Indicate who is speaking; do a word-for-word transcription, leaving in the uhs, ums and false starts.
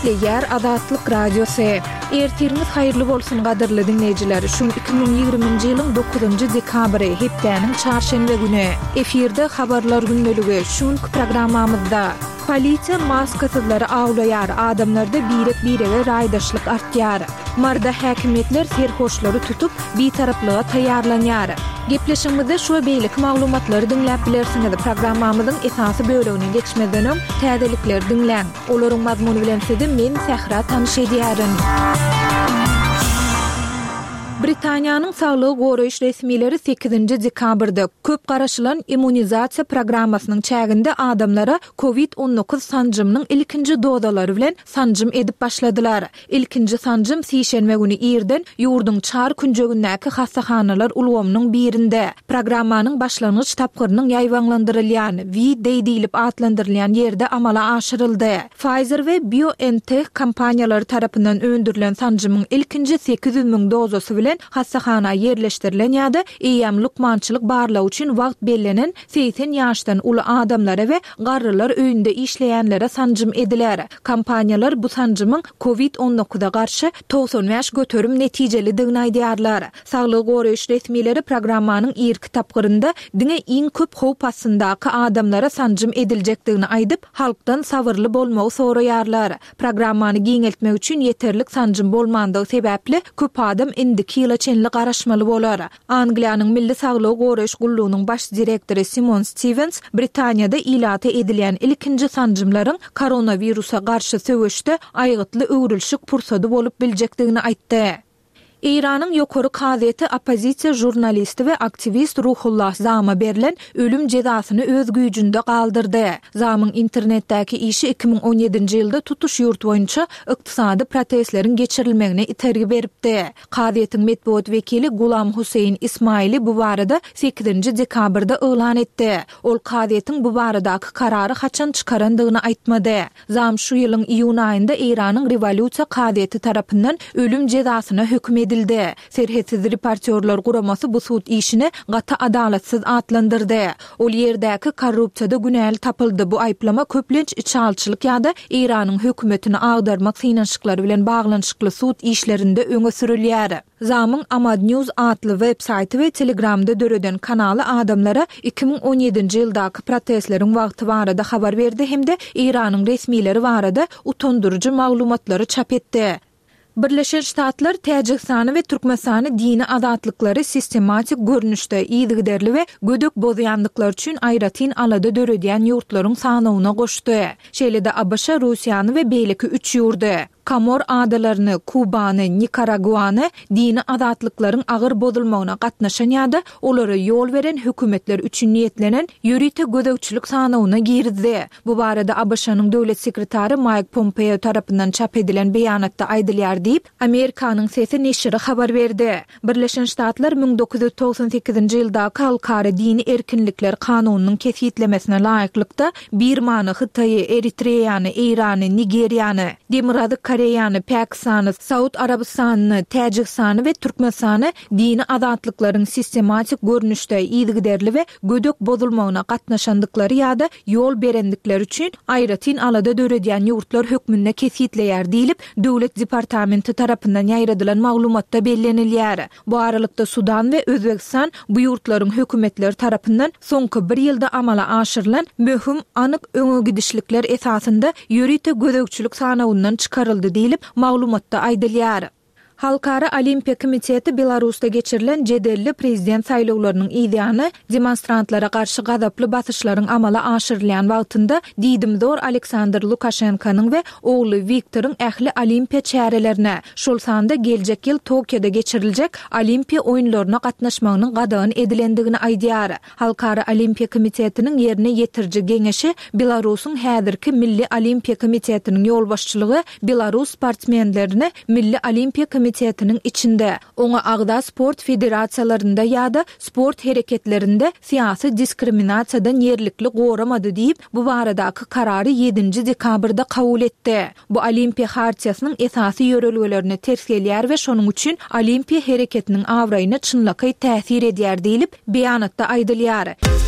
Speaker 1: Ýer Azatlyk Radiosu. Ertiriniz haýyrly bolsun gadyrly dinleýijiler. Şu iki bin ýygrymynjy ýylyň dokuzynjy dekabry hepdeniň çarşembe güni efirde habarlar günneligi şunk programmamyzda polisiýa maskasyzlary awlaýar, adamlarda birek birege raýdaşlyk artýar. Marda häkimetler serhoşlary tutup bitaraplyga taýýarlanýar. Gepleşigimizde şu beýlik maglumatlary dinläp bilersiňiz. Programmamyzyň esasy bölegine geçmeden öň täzelikler dinläň. Olaryň mazmuny bilen sizi men Sähra tanyş edýärin. Britaniýanyň saglyk goraýyş resmileri sekizinji dekabrda köp garaşylan immunizasiýa programmasynyň çäginde adamlara covid on dokuz sanjymynyň ilkinji dozalary bilen sanjym edip başladylar. İlkinji sanjym sişenme güni ýerden ýurduň çar künjegindäki hastahanalar ulgamynyň birinde programmanyň başlangyç tapgyrynyň ýaýwanlandyrylýan V-Day diýilip atlandyrylýan ýerde amala aşyryldy. Pfizer we BioNTech kompaniýalary tarapyndan öndürilen sanjymyň ilkinji sekiz yüz miň dozasy bilen hastahana yerleşdirilen ýa-da eýam lukmançylyk barlagy üçin wagt bellenen seksen ýaşdan uly adamlara we garrylar öýünde işleýänlere sanjym ediler. Kompaniýalar bu sanjymyň covid on dokuza garşy doksan beş götürüm netijelilidigini aýdýarlar. Saglyk goraýyş resmileri programmanyň ilk tapgyrynda diňe iň köp howp astyndaky adamlara sanjym ediljekdigini aýdyp, halkdan sabyrly bolmagy soraýarlar. Programmany giňeltmek üçin ýeterlik sanjym bolmandygy sebäpli köp adam indiki ýyla çenli garaşmaly bolar. Angliýanyň Milli Saglyk Goraýyş Gullugynyň baş direktori Simon Stevens Britaniýada ilata edilýän ilkinji sanjymlaryň koronawirusa garşy söwüşde aýgytly öwrülşik pursady bolup biljekdigini aýtdy. İran'ın ýokary gazeti opozisiýa jurnalisti we aktivist Ruhullah Zama berilen ölüm cezasyny öz güýjünde galdyrdy. Zamyň internetdäki işi iki bin on ýedinji ýylda tutuş ýurt boýunça ykdysady protestleriň geçirilmegine itergi beripdi. Gazetiň medeniýet wekili Gulam Huseyn Ismaili bu barada sekizinji dekabrda elan etdi. Ol gazetiň bu baradaky karary haçan çykarandygyny aýtmady. Zam şu ýylyň iýun aýynda İran'yň revolýusiýa gazeti tarapyndan ölüm cezasyna hökm edildi. Serhetsiz reportyorlar guramasy bu sud işini gata adalatsız atlandyrdy. Ol ýerdäki korrupsiýada günäli tapyldy. Bu aýplama köplenç içalçylyk ýa-da İran'yň hökümetini agdarmak synanşyklary bilen baglanyşykly sud işlerinde öňe sürilýär. Zamyň Amad News adly websaýty we Telegramda döreden kanaly adamlara iki bin on ýedinji ýyldaky protestleriň wagty barada habar berdi hemde İran'yň resmileri barada utandyrjy maglumatlary çap etdi. Birleşen Ştatlar Täjikistany we Türkmenistany dini azatlyklary sistematik görnüşde ýygyderli we gödök bozýandyklar üçin aýratyn alada döredýän ýurtlaryň sanawyna goşdy. Şeýle-de A B Ş Russiýany we beýleki üç ýurdy Komor adalaryny, Kubany, Nikaraguany dini azatlyklaryň agyr bozulmagyna gatnaşan ýa-da olary ýol beren hökümetler üçin niýetlenen ýürite gödökçilik sanawyna girdi. Bu barada A B Ş'nyň döwlet sekretary Mike Pompeo tarapyndan çap edilen beýanatda aýdylýar diýip Amerikanyň Sesi neşri habar berdi. Birleşen Ştatlar bin dokuz yüz toksan sekizinji ýylda halkara dini erkinlikler kanunynyň kesitlemesine laýyklykda Birmany, Hytaýy, Eritreýany, Irany, Nigeriýany, Demirady Koreýany, Pakistany, Saud Arabistany, Täjikistany we Türkmenistany dini azatlyklaryň sistematik görnüşde ýygyderli we gödök bozulmagyna gatnaşandyklary ýa-da ýol berendikleri üçin aýratyn alada döredýän ýurtlar hökmünde kesitleýär diýilip döwlet departamenti tarapyndan ýaýradylan maglumatda bellenilýär. Bu aralykda Sudan we Özbekistan bu ýurtlaryň hökümetleri tarapyndan soňky bir ýylda amala aşyrylan möhüm anyk öňe gidişlikler esasında ýürite gödökçilik sanawyndan çykaryldy diýilip maglumatda aýdylýar. Halkara Olimpiýa Komiteti Belarusda geçirilen jedelli prezident saýlawlarynyň ýa-da demonstrantlara garşy gazaply basyşlaryň amala aşyrylýan wagtynda diýdimdor Aleksandr Lukashenkanyň we ogly Viktoryň ähli Olimpiýa çärelerine şol sanda geljek ýyl Tokioda geçiriljek Olimpiýa oýunlaryna gatnaşmagynyň gadagyny edilendigini aýdýar. Halkara Olimpiýa Komitetiniň ýerine ýetirji geňeşi Belarusyň häzirki Milli Olimpiýa Komitetiniň ýolbaşçylygy Belarus sportmenlerini Milli Olimpiýa Komitetiniň içinde oňa agda sport federasiýalarynda ýa-da sport hereketlerinde syýasy diskriminasiýadan ýerlikli goramady diýip bu baradaky karary ýedinji dekabrda kabul etdi. Bu Olimpiýa hartiýasynyň esasy ýörelgelerini ters gelýär we şonuň üçin Olimpiýa hereketiniň awraýyna çynlaky täsir edýär diýilip beýanatda aýdylýar.